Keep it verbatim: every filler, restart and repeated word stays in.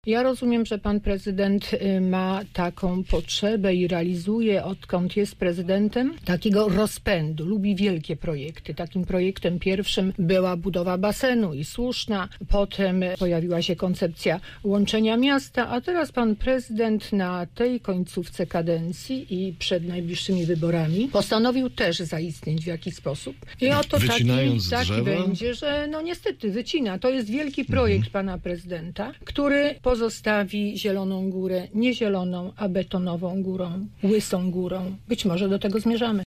Ja rozumiem, że pan prezydent ma taką potrzebę i realizuje, odkąd jest prezydentem, takiego rozpędu. Lubi wielkie projekty. Takim projektem pierwszym była budowa basenu i Słuszna. Potem pojawiła się koncepcja łączenia miasta, a teraz pan prezydent na tej końcówce kadencji i przed najbliższymi wyborami postanowił też zaistnieć w jakiś sposób. I oto taki, taki będzie, że no niestety wycina. To jest wielki projekt mhm. pana prezydenta, który pozostawi Zieloną Górę nie zieloną, a betonową górą, łysą górą. Być może do tego zmierzamy.